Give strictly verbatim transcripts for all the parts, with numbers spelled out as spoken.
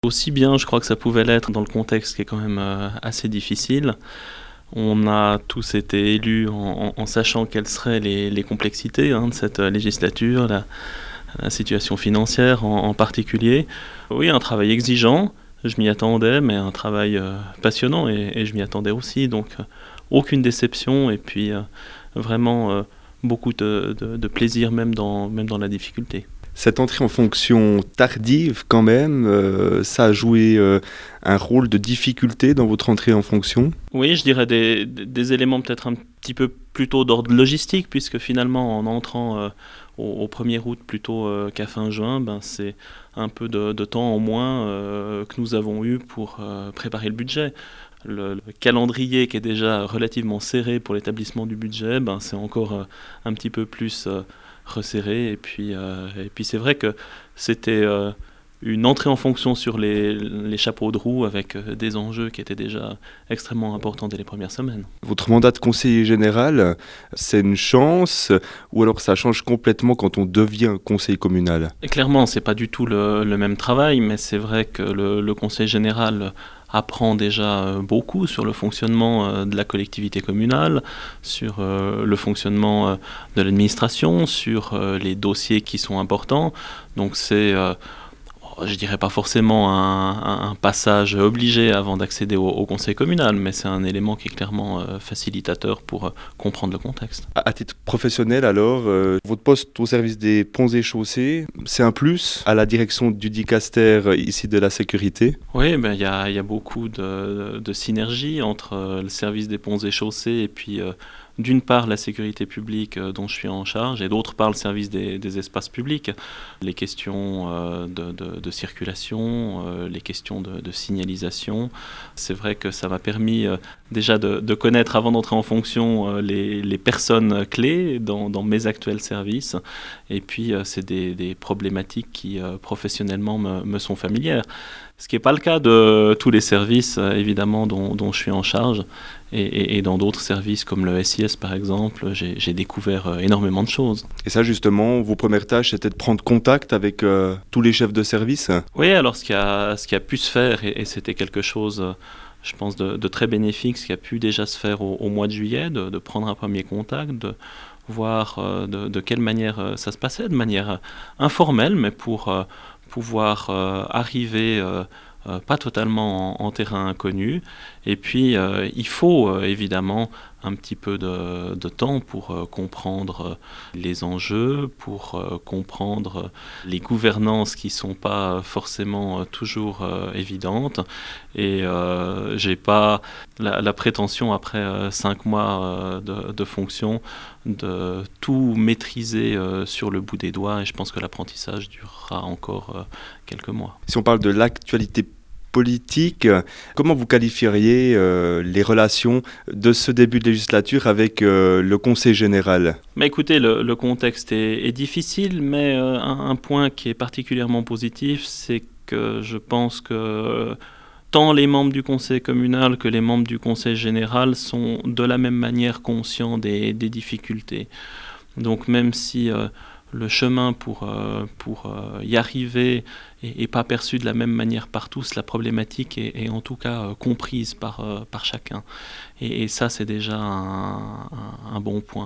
Aussi bien, je crois que ça pouvait l'être dans le contexte qui est quand même euh, assez difficile. On a tous été élus en, en- en sachant quelles seraient les, les complexités hein, de cette euh, législature, la, la situation financière en, en particulier. Oui, un travail exigeant, je m'y attendais, mais un travail euh, passionnant et, et je m'y attendais aussi. Donc euh, aucune déception et puis euh, vraiment euh, beaucoup de, de- de plaisir même dans, même dans la difficulté. Cette entrée en fonction tardive, quand même, euh, ça a joué euh, un rôle de difficulté dans votre entrée en fonction? Oui, je dirais des, des- des éléments peut-être un petit peu plutôt d'ordre logistique, puisque finalement, en entrant euh, au, au premier août plutôt euh, qu'à fin juin, ben, c'est un peu de, de temps en moins euh, que nous avons eu pour euh, préparer le budget. Le, le calendrier qui est déjà relativement serré pour l'établissement du budget, ben, c'est encore euh, un petit peu plus euh, resserré. Et puis, euh, et puis c'est vrai que c'était euh, une entrée en fonction sur les, les chapeaux de roue avec euh, des enjeux qui étaient déjà extrêmement importants dès les premières semaines. Votre mandat de conseiller général, c'est une chance ou alors ça change complètement quand on devient conseiller communal? Et clairement, c'est pas du tout le, le même travail, mais c'est vrai que le, le conseil général apprend déjà euh, beaucoup sur le fonctionnement euh, de la collectivité communale, sur euh, le fonctionnement euh, de l'administration, sur euh, les dossiers qui sont importants. Donc c'est euh, je dirais pas forcément un, un passage obligé avant d'accéder au, au conseil communal, mais c'est un élément qui est clairement euh, facilitateur pour euh, comprendre le contexte. À à titre professionnel, alors, euh, votre poste au service des ponts et chaussées, c'est un plus à la direction du dicaster euh, ici de la sécurité? Oui, ben, il y a, il y a beaucoup de, de synergie entre euh, le service des ponts et chaussées et puis euh, d'une part la sécurité publique euh, dont je suis en charge et d'autre part le service des, des espaces publics. Les questions euh, de, de- de circulation, euh, les questions de, de signalisation. C'est vrai que ça m'a permis euh, déjà de, de connaître avant d'entrer en fonction euh, les, les personnes clés dans, dans mes actuels services. Et puis euh, c'est des, des problématiques qui euh, professionnellement me, me sont familières. Ce qui n'est pas le cas de tous les services, euh, évidemment, dont, dont je suis en charge. Et, et- et dans d'autres services, comme le S I S par exemple, j'ai j'ai découvert euh, énormément de choses. Et ça, justement, vos premières tâches, c'était de prendre contact avec euh, tous les chefs de service? Oui, alors ce qui a, ce qui a pu se faire, et, et c'était quelque chose, euh, je pense, de, de très bénéfique, ce qui a pu déjà se faire au, au mois de juillet, de, de prendre un premier contact, de voir euh, de, de quelle manière euh, ça se passait, de manière euh, informelle, mais pour euh, pouvoir euh, arriver, euh, euh, pas totalement en, en terrain inconnu. Et puis, euh, il faut euh, évidemment un petit peu de, de temps pour euh, comprendre euh, les enjeux, pour euh, comprendre euh, les gouvernances qui sont pas forcément euh, toujours euh, évidentes. Et euh, j'ai pas la, la prétention après euh, cinq mois euh, de, de fonction de tout maîtriser euh, sur le bout des doigts. Et je pense que l'apprentissage durera encore euh, quelques mois. Si on parle de l'actualité politique, euh, comment vous qualifieriez euh, les relations de ce début de législature avec euh, le Conseil général? Mais écoutez, le, le contexte est, est difficile, mais euh, un, un point qui est particulièrement positif, c'est que je pense que tant les membres du conseil communal que les membres du conseil général sont de la même manière conscients des, des difficultés. Donc même si euh, le chemin pour, euh, pour euh, y arriver n'est pas perçu de la même manière par tous, la problématique est, est en tout cas euh, comprise par, euh, par chacun. Et, et ça, c'est déjà un, un- un bon point.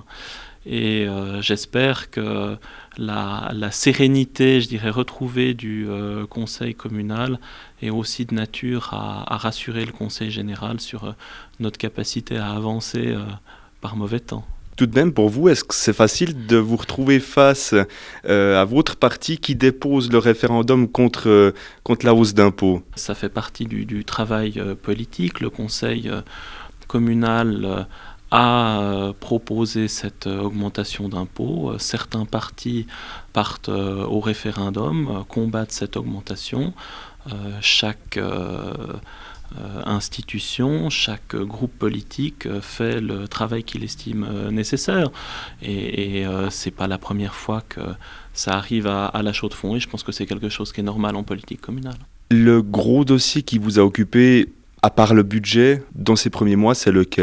Et euh, j'espère que la, la sérénité, je dirais, retrouvée du euh, conseil communal est aussi de nature à, à rassurer le conseil général sur euh, notre capacité à avancer euh, par mauvais temps. Tout de même, pour vous, est-ce que c'est facile de vous retrouver face euh, à votre parti qui dépose le référendum contre, euh, contre la hausse d'impôts? Ça fait partie du, du travail euh, politique. Le conseil euh, communal euh, a euh, proposé cette euh, augmentation d'impôts. Euh, certains partis partent euh, au référendum, euh, combattent cette augmentation. Euh, chaque euh, euh, institution, chaque groupe politique euh, fait le travail qu'il estime euh, nécessaire. Et, et euh, c'est pas la première fois que ça arrive à, à la chaux de fond. Et je pense que c'est quelque chose qui est normal en politique communale. Le gros dossier qui vous a occupé, à part le budget, dans ces premiers mois, c'est lequel?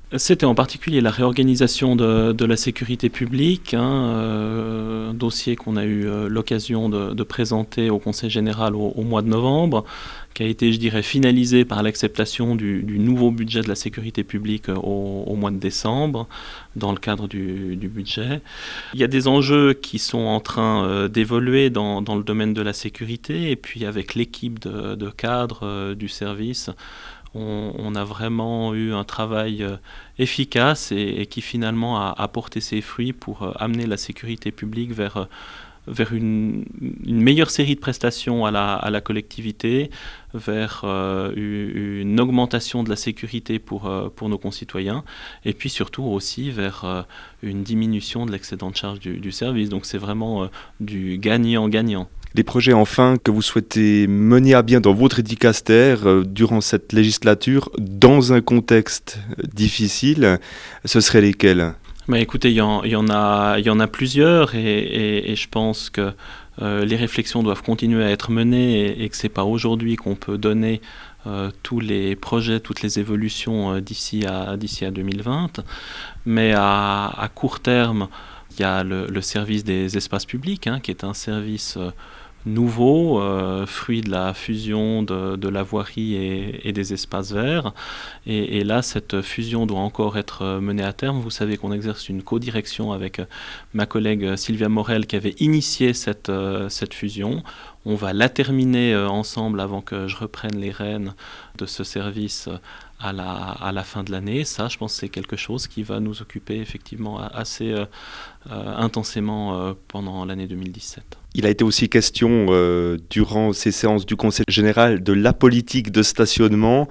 C'était en particulier la réorganisation de, de la sécurité publique, hein, euh, un dossier qu'on a eu euh, l'occasion de, de présenter au Conseil général au, au mois de novembre, qui a été, je dirais, finalisé par l'acceptation du, du nouveau budget de la sécurité publique au, au mois de décembre, dans le cadre du, du budget. Il y a des enjeux qui sont en train euh, d'évoluer dans, dans le domaine de la sécurité, et puis avec l'équipe de, de cadres euh, du service, On, on a vraiment eu un travail euh, efficace et, et qui finalement a, a porté ses fruits pour euh, amener la sécurité publique vers, euh, vers une, une meilleure série de prestations à la, à la collectivité, vers euh, une augmentation de la sécurité pour, euh, pour nos concitoyens, et puis surtout aussi vers euh, une diminution de l'excédent de charge du, du service. Donc c'est vraiment euh, du gagnant-gagnant. Les projets enfin que vous souhaitez mener à bien dans votre dicaster euh, durant cette législature, dans un contexte difficile, ce seraient lesquels ? Mais écoutez, il y, en, il, y en a, il y en a plusieurs et, et, et je pense que euh, les réflexions doivent continuer à être menées et, et que ce n'est pas aujourd'hui qu'on peut donner euh, tous les projets, toutes les évolutions euh, d'ici à, d'ici à deux mille vingt. Mais à, à court terme, il y a le, le service des espaces publics, hein, qui est un service euh, nouveau, euh, fruit de la fusion de, de la voirie et, et des espaces verts. Et, et là, cette fusion doit encore être menée à terme. Vous savez qu'on exerce une co-direction avec ma collègue Sylvia Morel qui avait initié cette, euh, cette fusion. On va la terminer euh, ensemble avant que je reprenne les rênes de ce service à la, à la fin de l'année. Ça, je pense que c'est quelque chose qui va nous occuper effectivement assez euh, euh, intensément euh, pendant l'année deux mille dix-sept. Il a été aussi question euh, durant ces séances du Conseil général de la politique de stationnement.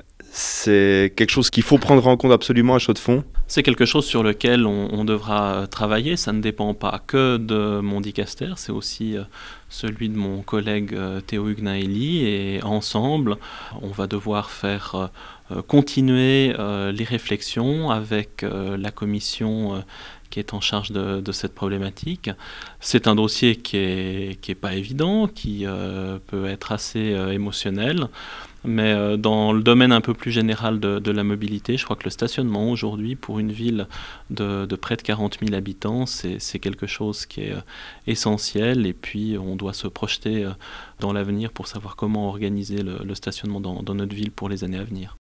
C'est quelque chose qu'il faut prendre en compte absolument à Chaux-de-Fonds ? C'est quelque chose sur lequel on, on devra travailler. Ça ne dépend pas que de mon dicaster, c'est aussi euh, celui de mon collègue euh, Théo Hugnaeli. Et ensemble, on va devoir faire euh, continuer euh, les réflexions avec euh, la commission euh, qui est en charge de, de cette problématique. C'est un dossier qui est, qui est pas évident, qui euh, peut être assez euh, émotionnel. Mais euh, dans le domaine un peu plus général de, de la mobilité, je crois que le stationnement aujourd'hui, pour une ville de, de près de quarante mille habitants, c'est, c'est quelque chose qui est euh, essentiel. Et puis, on doit se projeter euh, dans l'avenir pour savoir comment organiser le, le stationnement dans, dans notre ville pour les années à venir.